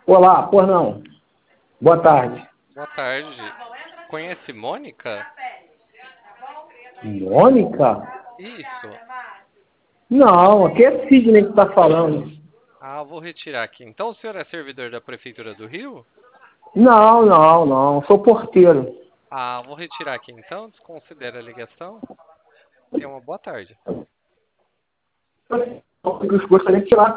Olá, pois não. Boa tarde. Boa tarde. Conhece Mônica? Mônica? Isso. Não, aqui é Sidney que está falando. Ah, vou retirar aqui. Então o senhor é servidor da Prefeitura do Rio? Não, não, não. Sou porteiro. Ah, vou retirar aqui então. Desconsidera a ligação. Tenha uma boa tarde. Eu gostaria de tirar